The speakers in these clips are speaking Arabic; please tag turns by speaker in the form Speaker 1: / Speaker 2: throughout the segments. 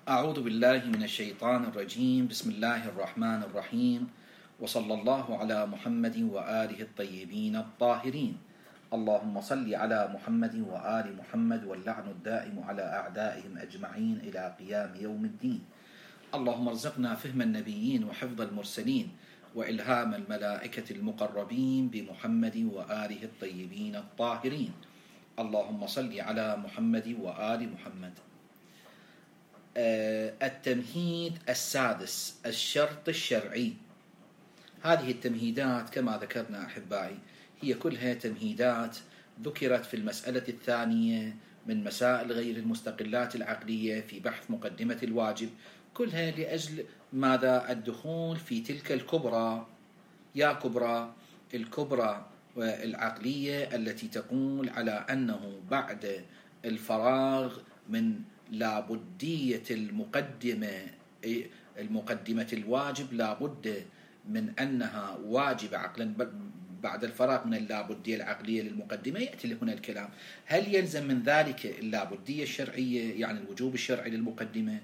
Speaker 1: أعوذ بالله من الشيطان الرجيم. بسم الله الرحمن الرحيم، وصلى الله على محمد وآله الطيبين الطاهرين. اللهم صل على محمد وآل محمد، واللعن الدائم على أعدائهم أجمعين إلى قيام يوم الدين. اللهم ارزقنا فهم النبيين وحفظ المرسلين وإلهام الملائكة المقربين بمحمد وآله الطيبين الطاهرين. اللهم صل على محمد وآل محمد. التمهيد السادس، الشرط الشرعي. هذه التمهيدات كما ذكرنا أحبائي هي كلها تمهيدات ذكرت في المسألة الثانية من مسائل غير المستقلات العقلية في بحث مقدمة الواجب، كلها لأجل ماذا؟ الدخول في تلك الكبرى، يا كبرى الكبرى العقلية التي تقول على أنه بعد الفراغ من لابدية المقدمة الواجب لابد من أنها واجب عقلا. بعد الفراغ من اللابدية العقلية للمقدمة يأتي هنا الكلام: هل يلزم من ذلك اللابدية الشرعية، يعني الوجوب الشرعي للمقدمة؟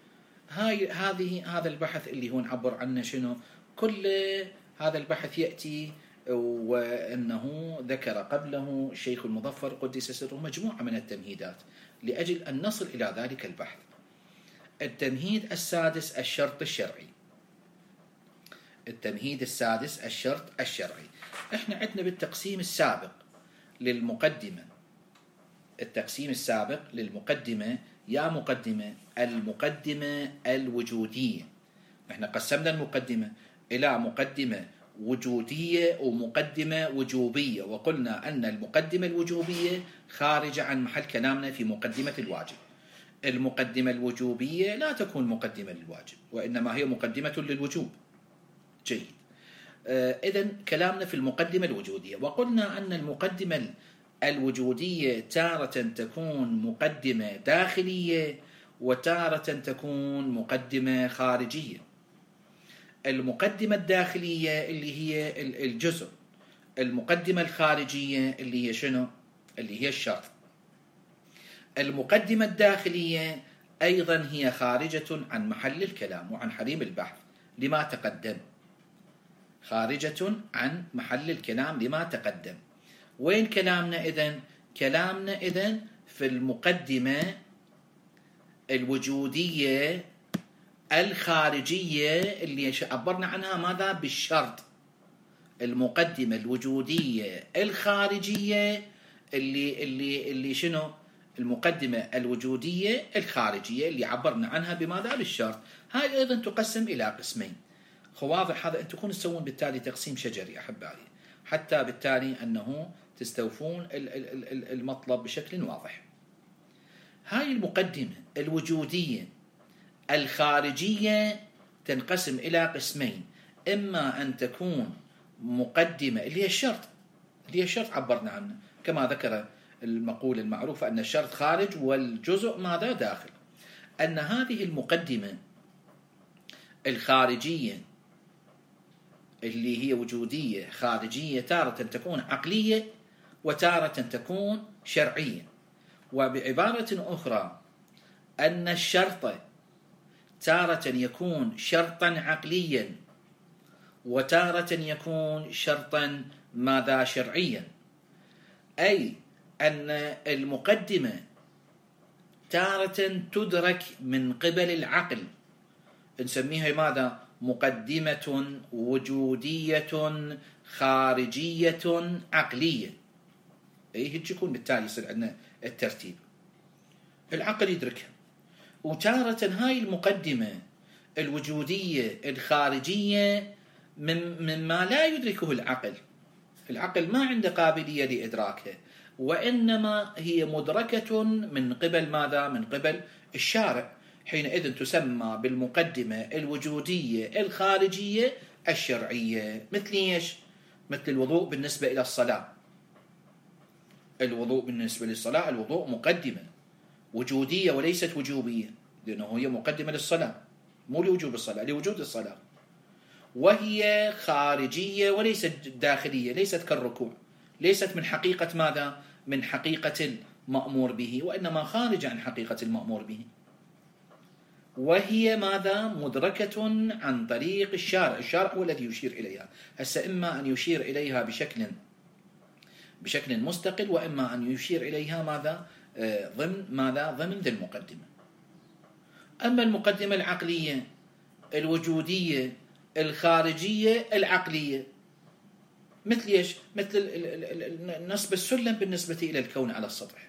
Speaker 1: هذا البحث اللي هو نعبر عنه شنو؟ كل هذا البحث يأتي وأنه ذكر قبله الشيخ المظفر قدس سره مجموعة من التمهيدات لأجل أن نصل إلى ذلك البحث. التمهيد السادس، الشرط الشرعي. التمهيد السادس، الشرط الشرعي. احنا عندنا بالتقسيم السابق للمقدمة، التقسيم السابق للمقدمة يا مقدمة، المقدمة الوجودية. احنا قسمنا المقدمة إلى مقدمة وجودية ومقدمة وجوبية، وقلنا أن المقدمة الوجوبية خارجة عن محل كلامنا في مقدمة الواجب. المقدمة الوجوبية لا تكون مقدمة للواجب، وإنما هي مقدمة للوجوب. جيد. إذن كلامنا في المقدمة الوجودية، وقلنا أن المقدمة الوجودية تارة تكون مقدمة داخلية وتارة تكون مقدمة خارجية. المقدمة الداخلية اللي هي الجزء، المقدمة الخارجية اللي هي شنو؟ اللي هي الشرط. المقدمة الداخلية أيضا هي خارجة عن محل الكلام وعن حريم البحث لما تقدم، خارجة عن محل الكلام لما تقدم. وين كلامنا إذن؟ كلامنا إذن في المقدمة الوجودية الخارجية اللي عبرنا عنها ماذا؟ بالشرط. المقدمة الوجودية الخارجية اللي شنو؟ المقدمة الوجودية الخارجية اللي عبرنا عنها بماذا؟ بالشرط. هاي أيضا تقسم إلى قسمين. واضح هذا؟ أنتم تكونوا تسوون بالتالي تقسيم شجري أحبائي، حتى بالتالي أنه تستوفون المطلب بشكل واضح. هاي المقدمة الوجودية الخارجية تنقسم إلى قسمين: إما أن تكون مقدمة اللي هي الشرط، اللي هي الشرط عبرنا عنه كما ذكر المقولة المعروفة أن الشرط خارج والجزء ماذا؟ داخل. أن هذه المقدمة الخارجية اللي هي وجودية خارجية تارة تكون عقلية وتارة تكون شرعية. وبعبارة أخرى أن الشرط تارة يكون شرطا عقليا وتارة يكون شرطا ماذا؟ شرعيا. أي أن المقدمة تارة تدرك من قبل العقل، نسميها ماذا؟ مقدمة وجودية خارجية عقلية. هيك يكون بالتالي يصير عندنا الترتيب، العقل يدركها. وتارة هاي المقدمة الوجودية الخارجية مما لا يدركه العقل. العقل ما عنده قابلية لإدراكها، وإنما هي مدركة من قبل ماذا؟ من قبل الشارع. حينئذ تسمى بالمقدمة الوجودية الخارجية الشرعية. مثل إيش؟ مثل الوضوء بالنسبة إلى الصلاة. الوضوء بالنسبة للصلاة، الوضوء مقدمة وجودية وليست وجوبية، لأنه هي مقدمة للصلاة، مو لوجوب الصلاة، لوجود الصلاة. وهي خارجية وليست داخلية، ليست كالركوع، ليست من حقيقة ماذا؟ من حقيقة المأمور به، وإنما خارج عن حقيقة المأمور به. وهي ماذا؟ مدركة عن طريق الشارع. الشارع هو الذي يشير إليها. هسه إما أن يشير إليها بشكل مستقل، وإما أن يشير إليها ماذا؟ ضمن ذي المقدمة. أما المقدمة العقلية الوجودية الخارجية العقلية، مثل ايش؟ مثل نصب السلم بالنسبة إلى الكون على السطح،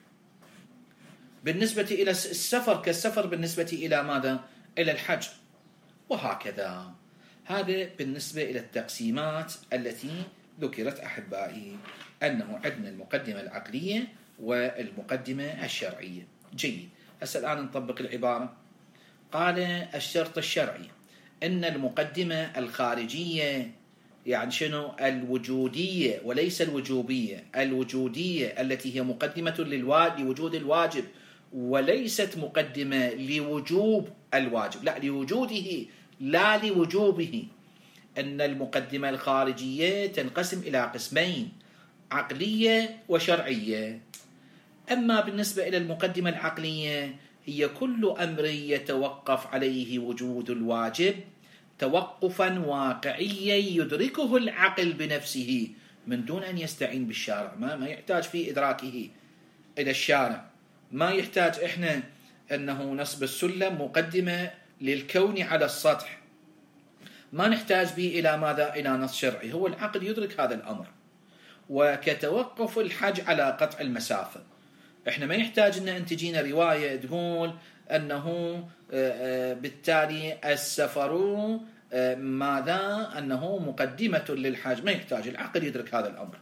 Speaker 1: بالنسبة إلى السفر كالسفر بالنسبة إلى ماذا؟ إلى الحجر، وهكذا. هذا بالنسبة إلى التقسيمات التي ذكرت أحبائي، أنه عندنا المقدمة العقلية والمقدمة الشرعية. جيد. هسه الآن نطبق العبارة. قال الشرط الشرعي إن المقدمة الخارجية، يعني شنو؟ الوجودية وليس الوجوبية، الوجودية التي هي مقدمة لوجود الواجب، وليست مقدمة لوجوب الواجب، لا، لوجوده لا لوجوبه. أن المقدمة الخارجية تنقسم إلى قسمين: عقلية وشرعية. أما بالنسبة إلى المقدمة العقلية، هي كل أمر يتوقف عليه وجود الواجب توقفا واقعيا يدركه العقل بنفسه من دون أن يستعين بالشارع. ما يحتاج في إدراكه إلى الشارع. ما يحتاج إحنا أنه نصب السلم مقدمة للكون على السطح، ما نحتاج به إلى ماذا؟ إلى نص شرعي. هو العقل يدرك هذا الأمر. وكتوقف الحج على قطع المسافة، إحنا ما يحتاج أن تجينا رواية تقول أنه بالتالي السفر ماذا؟ أنه مقدمة للحج. ما يحتاج، العقل يدرك هذا الأمر.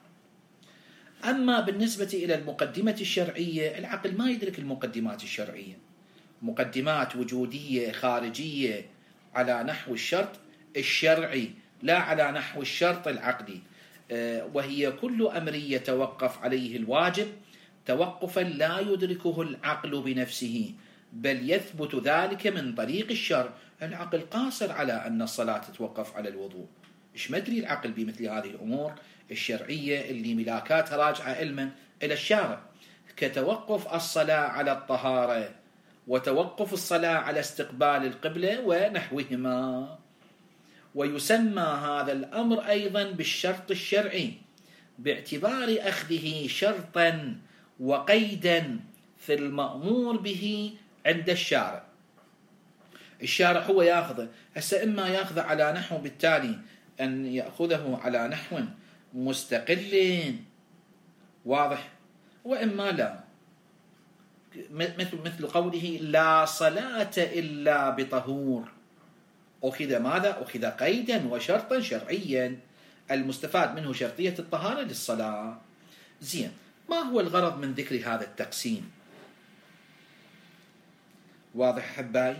Speaker 1: أما بالنسبة إلى المقدمة الشرعية، العقل ما يدرك المقدمات الشرعية، مقدمات وجودية خارجية على نحو الشرط الشرعي لا على نحو الشرط العقلي. وهي كل أمر يتوقف عليه الواجب توقفا لا يدركه العقل بنفسه، بل يثبت ذلك من طريق الشرع. العقل قاصر على أن الصلاة تتوقف على الوضوء. إيش مدري العقل بمثل هذه الأمور الشرعية اللي ملاكاتها راجعة علما إلى الشارع، كتوقف الصلاة على الطهارة وتوقف الصلاة على استقبال القبلة ونحوهما. ويسمى هذا الأمر أيضا بالشرط الشرعي باعتبار أخذه شرطا وقيدا في المأمور به عند الشارع. الشارع هو يأخذه. هسه إما يأخذه على نحو بالتالي أن يأخذه على نحو مستقل واضح، وإما لا، مثل قوله لا صلاة إلا بطهور. أخذ ماذا؟ أخذ قيدا وشرطا شرعيا المستفاد منه شرطية الطهارة للصلاة. زين، ما هو الغرض من ذكر هذا التقسيم؟ واضح حباي؟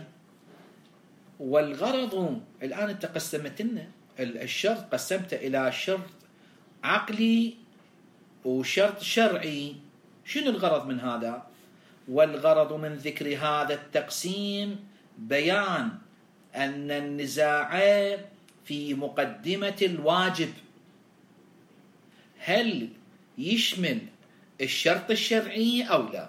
Speaker 1: والغرض الآن أنت قسمت لنا الشرط، قسمت إلى شرط عقلي وشرط شرعي. شنو الغرض من هذا؟ والغرض من ذكر هذا التقسيم بيان أن النزاع في مقدمة الواجب هل يشمل الشرط الشرعي أو لا.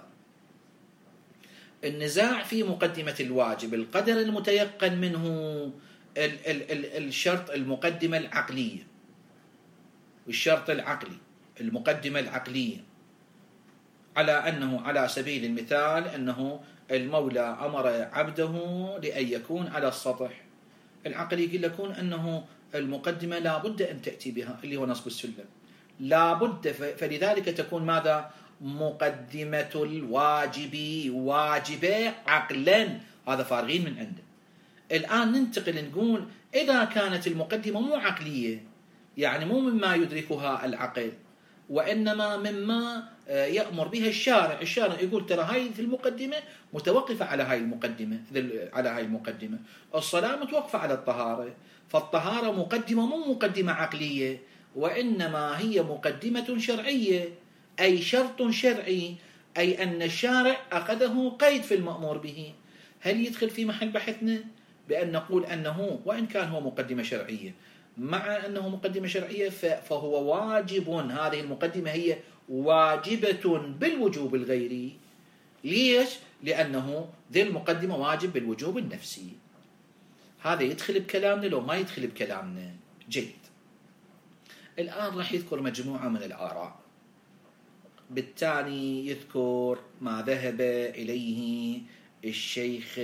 Speaker 1: النزاع في مقدمة الواجب القدر المتيقن منه الشرط المقدمة العقلية، والشرط العقلي المقدمة العقلية، على أنه على سبيل المثال أنه المولى أمر عبده لأن يكون على السطح. العقل يقول لكم أنه المقدمة لا بد أن تأتي بها اللي هو نصب السلم، لا بد. فلذلك تكون ماذا؟ مقدمة الواجب واجبة عقلا. هذا فارغين من عنده. الآن ننتقل نقول إذا كانت المقدمة مو عقلية، يعني مو مما يدركها العقل، وإنما مما يأمر بها الشارع. الشارع يقول ترى هاي المقدمة متوقفة على هاي المقدمة، الصلاة متوقفة على الطهارة، فالطهارة مقدمة مو مقدمة عقلية، وإنما هي مقدمة شرعية، أي شرط شرعي، أي أن الشارع أخذه قيد في المأمور به. هل يدخل في محل بحثنا بأن نقول أنه وإن كان هو مقدمة شرعية، مع أنه مقدمة شرعية فهو واجب، هذه المقدمة هي واجبة بالوجوب الغيري. ليش؟ لأنه ذي المقدمة واجب بالوجوب النفسي. هذا يدخل بكلامنا لو ما يدخل بكلامنا؟ جيد. الآن راح يذكر مجموعة من الآراء، بالتالي يذكر ما ذهب إليه الشيخ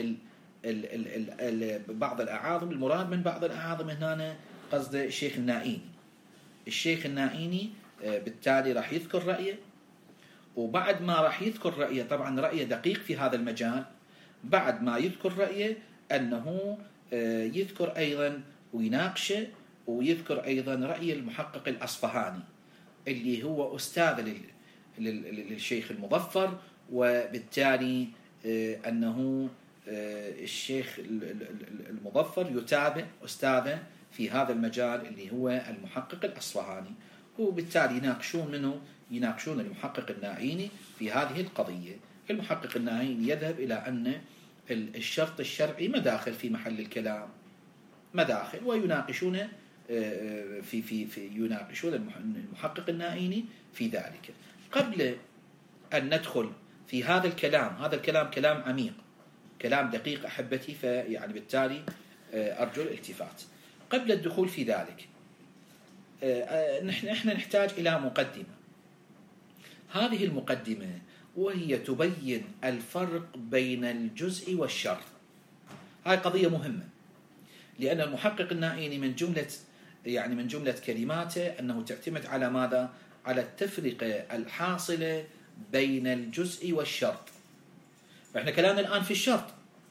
Speaker 1: بعض الأعاظم. المراد من بعض الأعاظم هنا قصد الشيخ النائيني. الشيخ النائيني بالتالي راح يذكر رأيه، وبعد ما راح يذكر رأيه، طبعا رأيه دقيق في هذا المجال، بعد ما يذكر رأيه أنه يذكر أيضا ويناقشه، ويذكر أيضا رأي المحقق الأصفهاني اللي هو أستاذ للشيخ المظفر، وبالتالي أنه الشيخ المظفر يتابع أستاذه في هذا المجال اللي هو المحقق الأصفهاني، وبالتالي يناقشون المحقق النائيني في هذه القضية. المحقق النائيني يذهب إلى أن الشرط الشرعي مداخل في محل الكلام، مداخل، ويناقشون يناقشون المحقق النائيني في ذلك. قبل أن ندخل في هذا الكلام، هذا الكلام كلام عميق، كلام دقيق أحبتي، فيعني بالتالي أرجو الالتفات. قبل الدخول في ذلك نحن نحتاج إلى مقدمة. هذه المقدمة وهي تبين الفرق بين الجزء والشرط. هاي قضية مهمة، لأن المحقق النائيني من جملة كلماته أنه تعتمد على ماذا؟ على التفرقة الحاصلة بين الجزء والشرط. فإحنا كلامنا الآن في الشرط.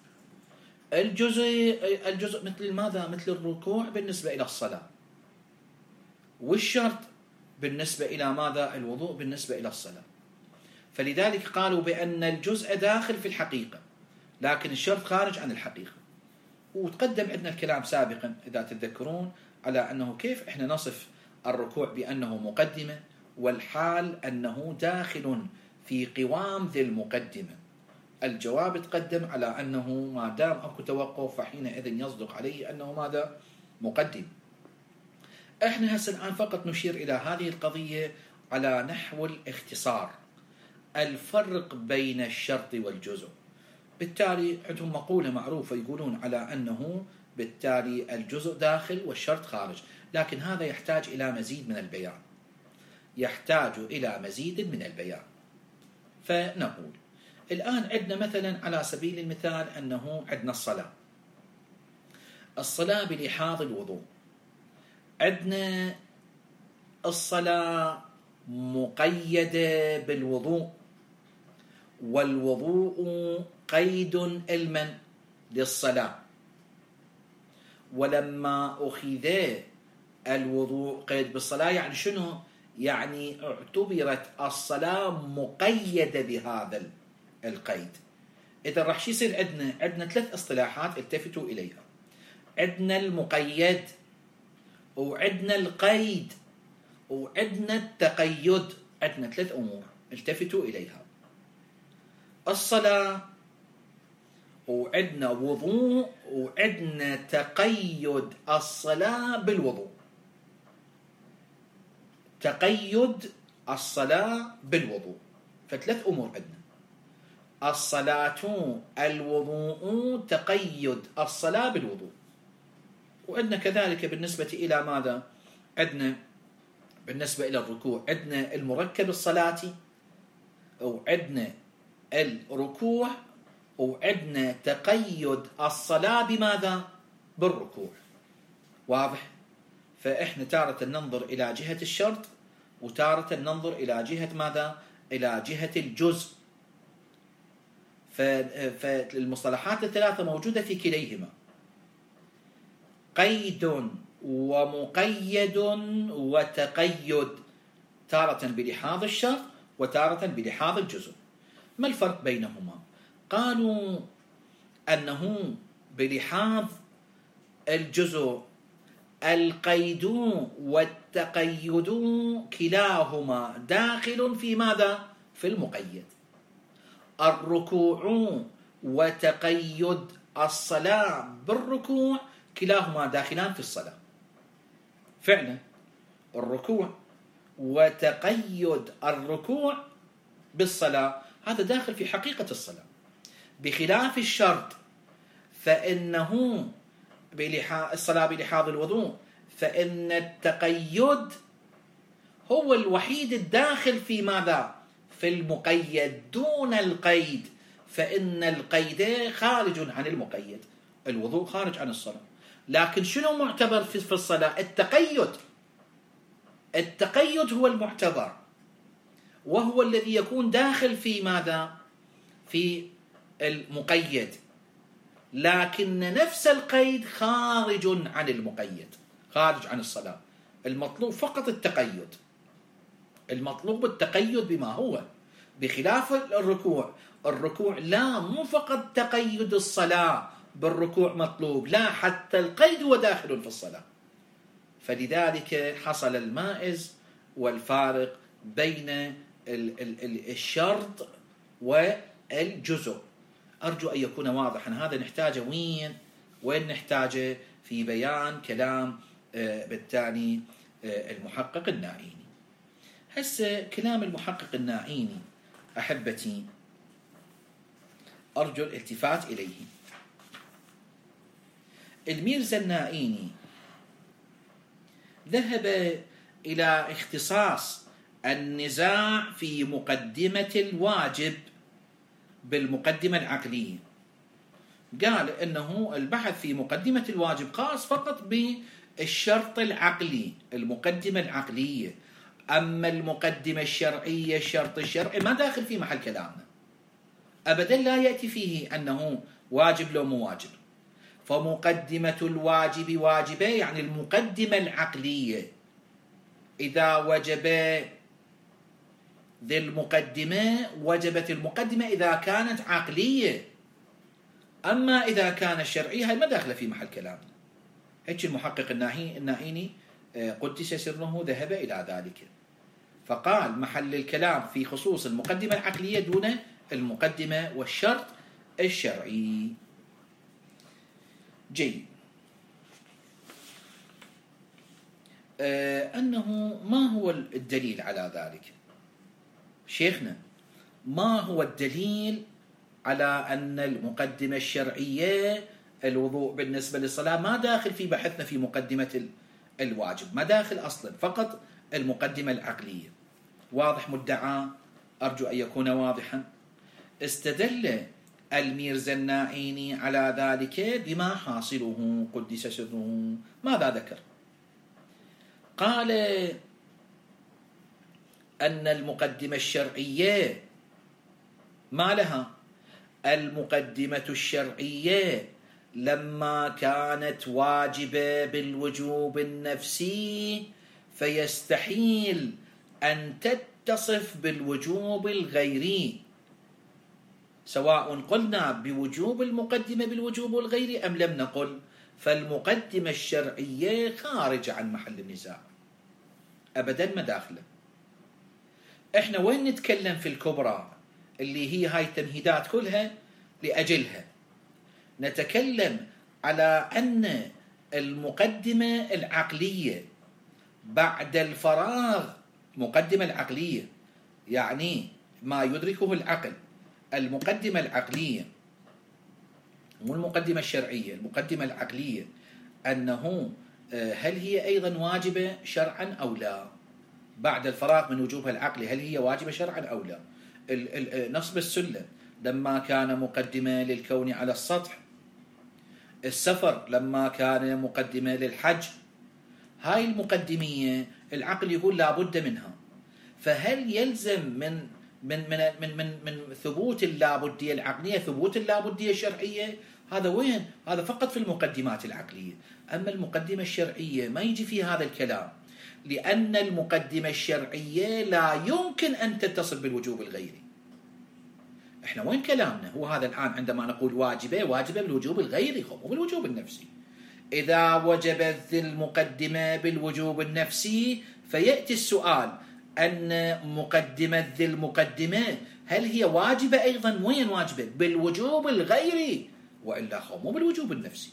Speaker 1: الجزء مثل ماذا؟ مثل الركوع بالنسبة إلى الصلاة، والشرط بالنسبة إلى ماذا؟ الوضوء بالنسبة إلى الصلاة. فلذلك قالوا بأن الجزء داخل في الحقيقة، لكن الشرط خارج عن الحقيقة. وتقدم عندنا الكلام سابقا إذا تتذكرون على أنه كيف إحنا نصف الركوع بأنه مقدمة، والحال أنه داخل في قوام ذي المقدمة. الجواب تقدم على أنه ما دام أكو توقف فحينئذ يصدق عليه أنه ماذا؟ مقدم. إحنا هسه الآن فقط نشير إلى هذه القضية على نحو الاختصار، الفرق بين الشرط والجزء. بالتالي عندهم مقولة معروفة يقولون على أنه بالتالي الجزء داخل والشرط خارج، لكن هذا يحتاج إلى مزيد من البيان، يحتاج إلى مزيد من البيان. فنقول الآن عندنا مثلا على سبيل المثال أنه عندنا الصلاة بلحاظ الوضوء. عندنا الصلاة مقيدة بالوضوء، والوضوء قيد المن للصلاة. ولما أخذ الوضوء قيد بالصلاة يعني شنو؟ يعني اعتبرت الصلاة مقيدة بهذا القيد. إذا راح شو يصير؟ عندنا 3 اصطلاحات التفتوا إليها. عندنا المقيد، وعندنا القيد، وعندنا التقيد. عندنا 3 أمور التفتوا إليها: الصلاة، وعندنا وضوء، وعندنا تقيد الصلاة بالوضوء. تقيد الصلاة بالوضوء، ف3 أمور عندنا: الصلاة، الوضوء، تقيد الصلاة بالوضوء. وعندنا كذلك بالنسبة إلى ماذا؟ عندنا بالنسبة إلى الركوع عندنا المركب الصلاتي، وعندنا الركوع، وعندنا تقيد الصلاة بماذا؟ بالركوع. واضح؟ فإحنا تارة ننظر إلى جهة الشرط، وتارة ننظر إلى جهة ماذا؟ إلى جهة الجزء. فالمصطلحات ال3 موجودة في كليهما: قيد ومقيد وتقيد، تارة بلحاظ الشرط وتارة بلحاظ الجزء. ما الفرق بينهما؟ قالوا أنه بلحاظ الجزء القيد والتقيد كلاهما داخل في ماذا؟ في المقيد. الركوع وتقيد الصلاة بالركوع كلاهما داخلان في الصلاة. فعلا الركوع وتقيد الركوع بالصلاة هذا داخل في حقيقة الصلاة. بخلاف الشرط فإنه الصلاة بلحاظ الوضوء، فإن التقيد هو الوحيد الداخل في ماذا؟ في المقيد دون القيد، فإن القيد خارج عن المقيد. الوضوء خارج عن الصلاة، لكن شنو معتبر في الصلاة؟ التقيد هو المعتبر، وهو الذي يكون داخل في ماذا؟ في المقيد، لكن نفس القيد خارج عن المقيد، خارج عن الصلاة. المطلوب فقط التقيد، المطلوب التقيد بما هو، بخلاف الركوع لا، مو فقط تقيد الصلاة بالركوع مطلوب، لا، حتى القيد هو داخل في الصلاة. فلذلك حصل المائز والفارق بين الشرط والجزء. أرجو أن يكون واضحا. هذا نحتاجه وين نحتاجه؟ في بيان كلام بالتالي المحقق النائيني. هسه كلام المحقق النائيني أحبتي أرجو الالتفات إليه. الميرزا النائيني ذهب إلى اختصاص النزاع في مقدمة الواجب بالمقدمة العقلية. قال إنه البحث في مقدمة الواجب خاص فقط بالشرط العقلي، المقدمة العقلية. أما المقدمة الشرعية، الشرط الشرعي ما داخل في محل كلامنا أبدا، لا يأتي فيه أنه واجب لو مو واجب. فمقدمة الواجب واجبة، يعني المقدمة العقلية إذا وجب ذي المقدمة وجبت المقدمة إذا كانت عقلية. أما إذا كان الشرعية هاي ما داخلة في محل كلامنا. هيك المحقق النائيني قدس سره ذهب إلى ذلك، فقال محل الكلام في خصوص المقدمة العقلية دون المقدمة والشرط الشرعي. جيد. أنه ما هو الدليل على ذلك؟ شيخنا، ما هو الدليل على أن المقدمة الشرعية الوضوء بالنسبة للصلاة ما داخل في بحثنا في مقدمة الواجب، ما داخل أصلا، فقط المقدمة العقلية؟ واضح مدعى؟ أرجو أن يكون واضحا. استدل الميرزا النائيني على ذلك بما حاصله قدس سره. ماذا ذكر؟ قال أن المقدمة الشرعية ما لها؟ المقدمة الشرعية لما كانت واجبة بالوجوب النفسي فيستحيل أن تتصف بالوجوب الغيري، سواء قلنا بوجوب المقدمة بالوجوب الغيري أم لم نقل، فالمقدمة الشرعية خارج عن محل النزاع أبدا، ما داخله. احنا وين نتكلم في الكبرى اللي هي هاي التمهيدات كلها لأجلها؟ نتكلم على أن المقدمة العقلية بعد الفراغ، مقدمة العقلية يعني ما يدركه العقل، المقدمة العقلية مو المقدمة الشرعية، المقدمة العقلية، أنه هل هي أيضا واجبة شرعا أو لا؟ بعد الفراغ من وجوبها العقلي هل هي واجبة شرعا أو لا؟ نصب السلم لما كان مقدمة للكون على السطح، السفر لما كان مقدمة للحج، هاي المقدمية العقل يقول لا بد منها. فهل يلزم من من من من من, من ثبوت اللابدية العقلية ثبوت اللابدية الشرعية؟ هذا وين؟ هذا فقط في المقدمات العقلية. أما المقدمة الشرعية ما يجي في هذا الكلام، لأن المقدمة الشرعية لا يمكن أن تتصل بالوجوب الغيري. احنا وين كلامنا؟ هو هذا الآن عندما نقول واجبة بالوجوب الغيري مو بالوجوب النفسي. إذا وجبت المقدمة بالوجوب النفسي فيأتي السؤال أن مقدمة ذي المقدمة هل هي واجبة أيضا؟ وين واجبة؟ بالوجوب الغيري، وإلا مو بالوجوب النفسي.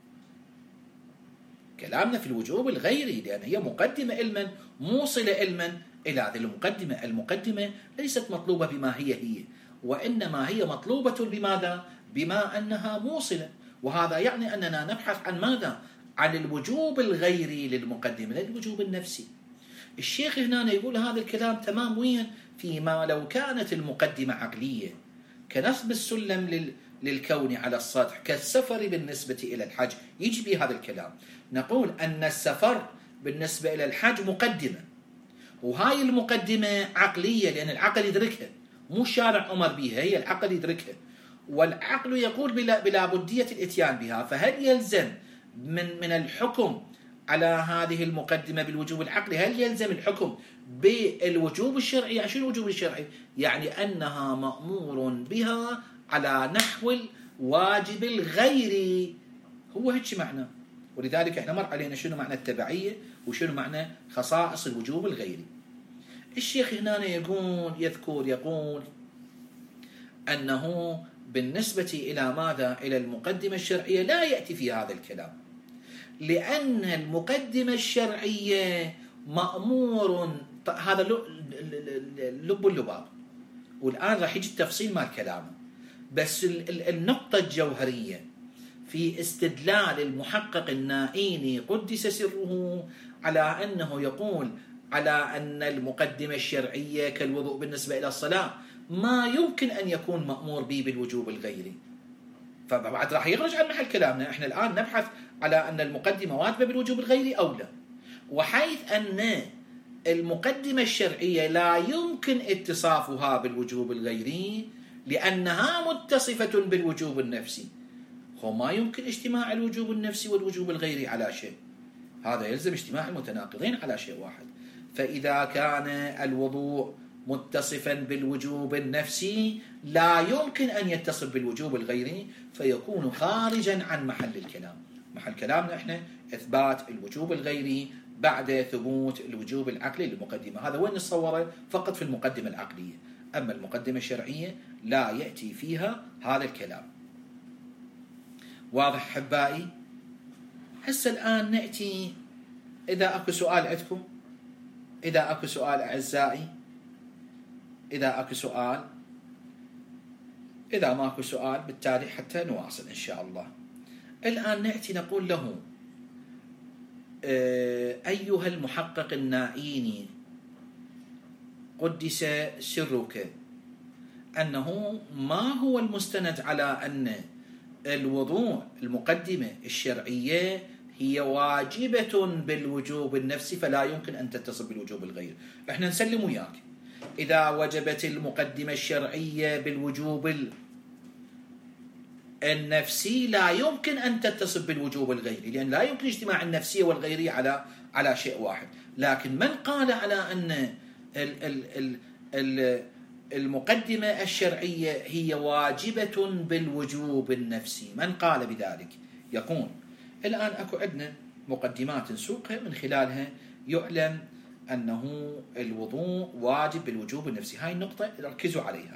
Speaker 1: كلامنا في الوجوب الغيري، لأن هي مقدمة علما موصلة علما إلى هذه المقدمة. المقدمة ليست مطلوبة بما هي، وإنما هي مطلوبة بماذا؟ بما أنها موصلة. وهذا يعني أننا نبحث عن ماذا؟ عن الوجوب الغيري للمقدمة، الوجوب النفسي. الشيخ هنا يقول هذا الكلام تمام وين؟ فيما لو كانت المقدمة عقلية كنصب السلم للكون على السطح، كالسفر بالنسبة إلى الحج، يجي بهذا الكلام. نقول أن السفر بالنسبة إلى الحج مقدمة، وهاي المقدمة عقلية لأن العقل يدركها، مو الشارع أمر بها، هي العقل يدركها، والعقل يقول بلا بدية الإتيان بها. فهل يلزم من الحكم على هذه المقدمة بالوجوب العقلي؟ هل يلزم الحكم بالوجوب الشرعي؟ يعني شنو الوجوب الشرعي؟ يعني أنها مأمور بها على نحو الواجب الغيري، هو هيك معنى. ولذلك احنا مر علينا شنو معنى التبعية وشنو معنى خصائص الوجوب الغيري. الشيخ هنا يقول أنه بالنسبة إلى ماذا؟ إلى المقدمة الشرعية لا يأتي في هذا الكلام، لأن المقدمة الشرعية مأمور، هذا لب اللباب، والآن راح يجي التفصيل مال كلامه. بس النقطة الجوهرية في استدلال المحقق النائيني قدس سره على أنه يقول على أن المقدمة الشرعية كالوضوء بالنسبة إلى الصلاة ما يمكن أن يكون مأمور به بالوجوب الغيري، فبعد راح يخرج عن محل كلامنا. احنا الآن نبحث على أن المقدمة واجبة بالوجوب الغيري أو لا، وحيث أن المقدمة الشرعية لا يمكن اتصافها بالوجوب الغيري لأنها متصفة بالوجوب النفسي، وما يمكن اجتماع الوجوب النفسي والوجوب الغيري على شيء، هذا يلزم اجتماع المتناقضين على شيء واحد. فإذا كان الوضوء متصفا بالوجوب النفسي لا يمكن أن يتصف بالوجوب الغيري، فيكون خارجا عن محل الكلام. محل كلامنا احنا إثبات الوجوب الغيري بعد ثبوت الوجوب العقلي للمقدمة. هذا وين نصوره؟ فقط في المقدمة العقلية، أما المقدمة الشرعية لا يأتي فيها هذا الكلام. واضح أحبائي؟ هسه الآن نأتي، إذا أكو سؤال عندكم، إذا أكو سؤال أعزائي، إذا أكو سؤال، إذا ماكو سؤال بالتالي حتى نواصل إن شاء الله. الآن نأتي نقول له أيها المحقق النائيني قدس سرك، أنه ما هو المستند على أن الوضوء المقدمة الشرعية هي واجبة بالوجوب النفسي فلا يمكن أن تتصل بالوجوب الغيري؟ احنا نسلم وياك إذا وجبت المقدمة الشرعية بالوجوب النفسي لا يمكن أن تتصل بالوجوب الغيري، لأن لا يمكن اجتماع النفسية والغيرية على شيء واحد. لكن من قال على أن المقدمة الشرعية هي واجبة بالوجوب النفسي؟ من قال بذلك؟ يقول الآن أكو عندنا مقدمات نسوقها من خلالها يعلم أنه الوضوء واجب بالوجوب النفسي. هاي النقطة ركزوا عليها.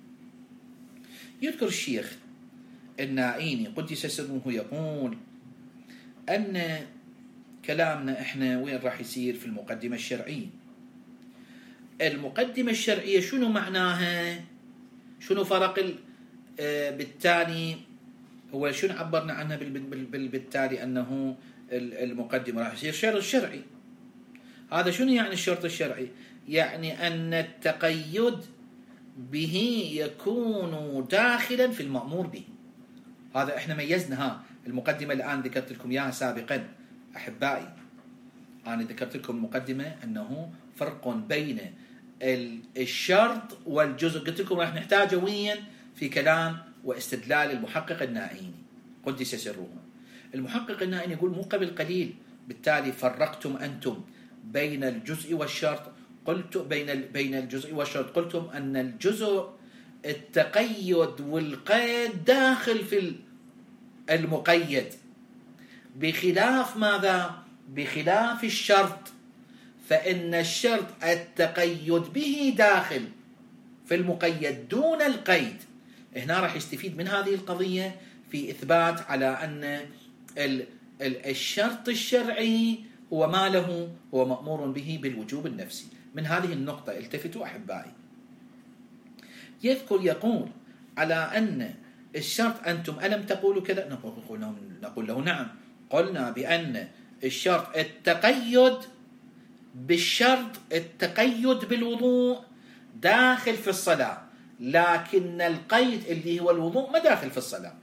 Speaker 1: يذكر الشيخ النائيني قدس سره يقول أن كلامنا إحنا وين راح يصير في المقدمة الشرعية. المقدمة الشرعية شنو معناها؟ شنو فرق بالتالي هو شنو عبرنا عنها بالتالي أنه المقدمة راح يصير شرط شرعي. هذا شنو يعني الشرط الشرعي؟ يعني أن التقيد به يكون داخلا في المأمور به. هذا احنا ميزنا المقدمة الآن ذكرت لكم إياها سابقا أحبائي. أنا ذكرت لكم المقدمة أنه فرق بين الشرط والجزء، قلت لكم راح نحتاجه وين في كلام واستدلال المحقق النائيني قدس سره. المحقق النائيني يقول مو قبل قليل بالتالي فرقتم أنتم بين الجزء والشرط، قلت بين الجزء والشرط، قلتم أن الجزء التقيد والقيد داخل في المقيد، بخلاف ماذا؟ بخلاف الشرط، فإن الشرط التقيد به داخل في المقيد دون القيد. هنا راح يستفيد من هذه القضية في إثبات على أن الشرط الشرعي هو ما له، هو مأمور به بالوجوب النفسي. من هذه النقطة التفتوا أحبائي. يقول على أن الشرط أنتم ألم تقولوا كذا، نقول له نعم، قلنا بأن الشرط التقيد بالشرط، التقيد بالوضوء داخل في الصلاة، لكن القيد اللي هو الوضوء ما داخل في الصلاة.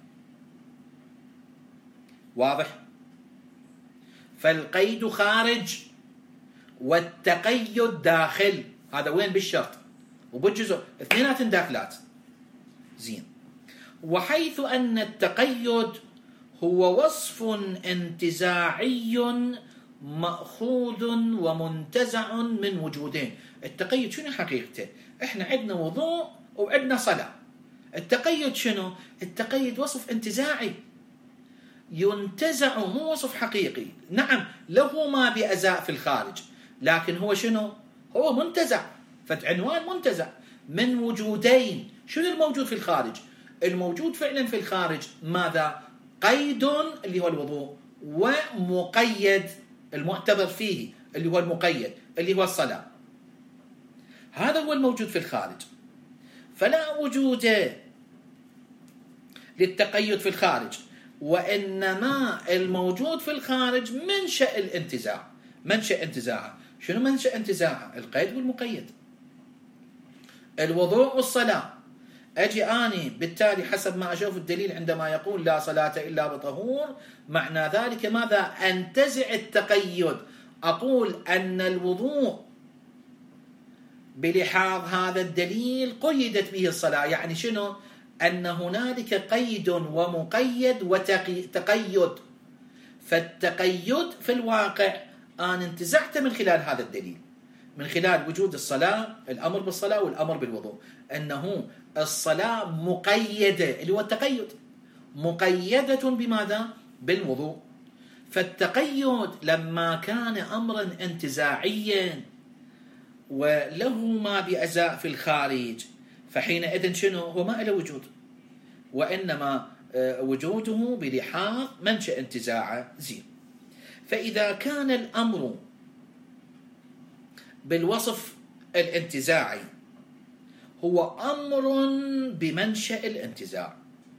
Speaker 1: واضح؟ فالقيد خارج والتقيد داخل. هذا وين؟ بالشرط وبالجزء، اثنيناتن داخلات. زين. وحيث أن التقيد هو وصف انتزاعي مأخوذ ومنتزع من وجودين. التقيد شنو حقيقته؟ احنا عندنا وضوء وعندنا صلاة. التقيد شنو؟ التقيد وصف انتزاعي ينتزع، مو وصف حقيقي. نعم له ما بأزاء في الخارج، لكن هو شنو؟ هو منتزع، فعنوان منتزع من وجودين. شنو الموجود في الخارج؟ الموجود فعلا في الخارج ماذا؟ قيد اللي هو الوضوء، ومقيد المعتبر فيه اللي هو المقيد اللي هو الصلاة. هذا هو الموجود في الخارج. فلا وجود للتقيد في الخارج، وإنما الموجود في الخارج منشأ الانتزاع. منشأ انتزاعه شنو؟ منشأ انتزاعه القيد والمقيد، الوضوء والصلاة. أجي أني بالتالي حسب ما أشوف الدليل عندما يقول لا صلاة إلا بطهور، معنى ذلك ماذا؟ أنتزع التقيد، أقول أن الوضوء بلحاظ هذا الدليل قيدت به الصلاة. يعني شنو؟ أن هنالك قيد ومقيد وتقيد. فالتقيد في الواقع أنا انتزعت من خلال هذا الدليل، من خلال وجود الصلاة، الأمر بالصلاة والأمر بالوضوء، أنه الصلاة مقيدة اللي هو التقيد، مقيدة بماذا؟ بالوضوء. فالتقيد لما كان أمرا انتزاعيا وله ما بأزاء في الخارج، فحينئذ شنو؟ هو ما له وجود، وإنما وجوده بلحاظ منشأ انتزاعه. زين. فإذا كان الأمر بالوصف الانتزاعي هو أمر بمنشأ الانتزاع،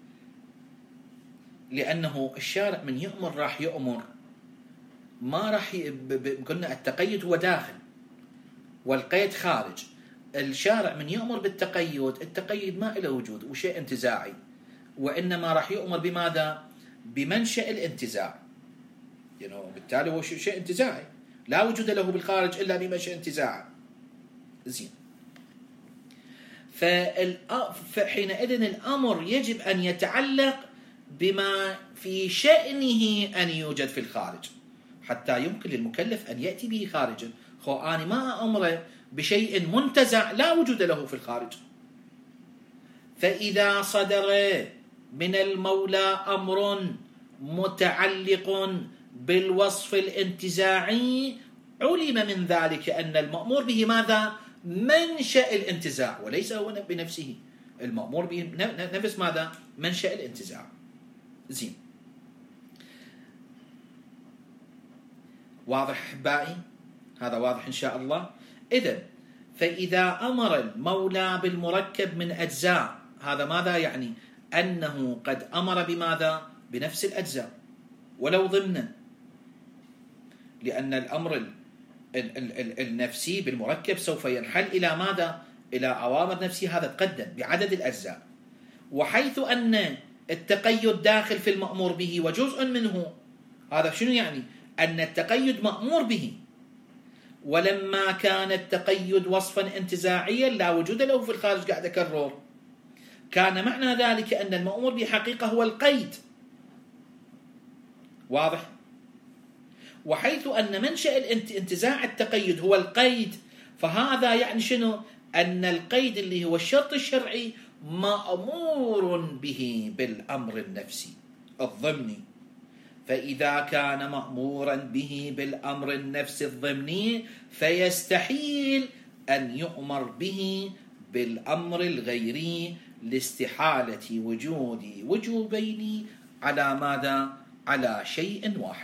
Speaker 1: لأنه الشارع من يأمر راح يأمر، ما راح قلنا التقيد هو داخل والقيد خارج. الشارع من يأمر بالتقيد، التقيد ما له وجود وشيء انتزاعي، وإنما راح يأمر بماذا؟ بمنشأ الانتزاع. يعني بالتالي هو شيء انتزاعي لا وجود له بالخارج إلا بمنشأ انتزاعه. زين. فحينئذ الأمر يجب أن يتعلق بما في شأنه أن يوجد في الخارج، حتى يمكن للمكلف أن يأتي به خارجا. أنا ما أمره بشيء منتزع لا وجود له في الخارج. فإذا صدر من المولى أمر متعلق بالوصف الانتزاعي، علم من ذلك أن المأمور به ماذا؟ منشأ الانتزاع، وليس هو بنفسه. المأمور به نفس ماذا؟ منشأ الانتزاع. زين. واضح أحبائي؟ هذا واضح إن شاء الله. إذن فإذا أمر المولى بالمركب من أجزاء، هذا ماذا يعني؟ أنه قد أمر بماذا؟ بنفس الأجزاء ولو ضمنا، لأن الأمر النفسي بالمركب سوف ينحل إلى ماذا؟ إلى أوامر نفسية، هذا تقدم بعدد الأجزاء. وحيث أن التقيد داخل في المأمور به وجزء منه، هذا شنو يعني؟ أن التقيد مأمور به، ولما كان التقيد وصفا انتزاعيا لا وجود له في الخارج، قاعد أكرر، كان معنى ذلك أن المأمور بحقيقة هو القيد. واضح؟ وحيث أن منشأ انتزاع التقيد هو القيد، فهذا يعني شنو؟ أن القيد اللي هو الشرط الشرعي مأمور به بالأمر النفسي الضمني. فإذا كان مأمورا به بالأمر النفسي الضمني، فيستحيل أن يؤمر به بالأمر الغيري لاستحالة وجود وجوبين على ماذا؟ على شيء واحد.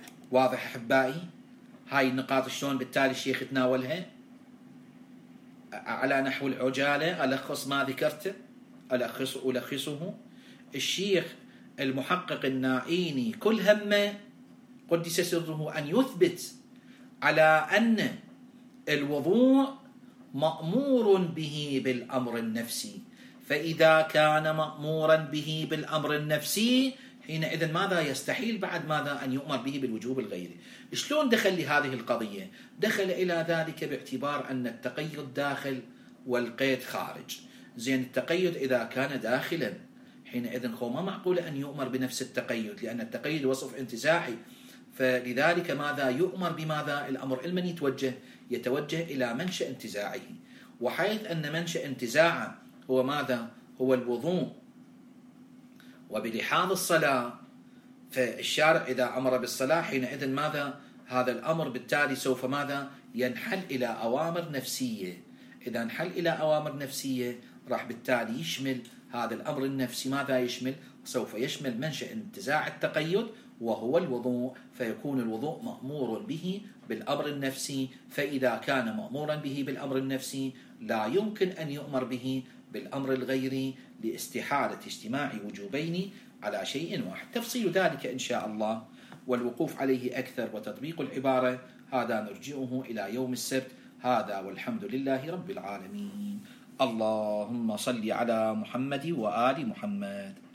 Speaker 1: واضح أحبائي؟ هاي النقاط شلون بالتالي الشيخ تناولها؟ على نحو العجالة ألخص ما ذكرته، ألخصه. الشيخ المحقق النائيني كل همه قدس سره أن يثبت على أن الوضوء مأمور به بالأمر النفسي، فإذا كان مأمورا به بالأمر النفسي حينئذ ماذا يستحيل بعد ماذا أن يؤمر به بالوجوب الغيري. شلون دخل لهذه القضية؟ دخل إلى ذلك باعتبار أن التقيد داخل والقيد خارج. زين، التقيد إذا كان داخلا حينئذ هو ما معقول أن يؤمر بنفس التقيد، لأن التقيد وصف انتزاعي، فلذلك ماذا يؤمر بماذا؟ الأمر المن يتوجه إلى منشأ انتزاعه، وحيث أن منشأ انتزاعه هو ماذا؟ هو الوضوء وبلحاظ الصلاة، فالشارع إذا أمر بالصلاة حينئذ ماذا؟ هذا الأمر بالتالي سوف ماذا؟ ينحل إلى أوامر نفسية. إذا انحل إلى أوامر نفسية راح بالتالي يشمل هذا الأمر النفسي ماذا يشمل؟ سوف يشمل منشأ انتزاع التقيد وهو الوضوء، فيكون الوضوء مأمور به بالأمر النفسي، فإذا كان مأمورا به بالأمر النفسي لا يمكن أن يؤمر به بالأمر الغيري لاستحالة اجتماع وجوبين على شيء واحد. تفصيل ذلك إن شاء الله والوقوف عليه أكثر وتطبيق العبارة هذا نرجعه إلى يوم السبت. هذا والحمد لله رب العالمين. اللهم صل على محمد وآل محمد.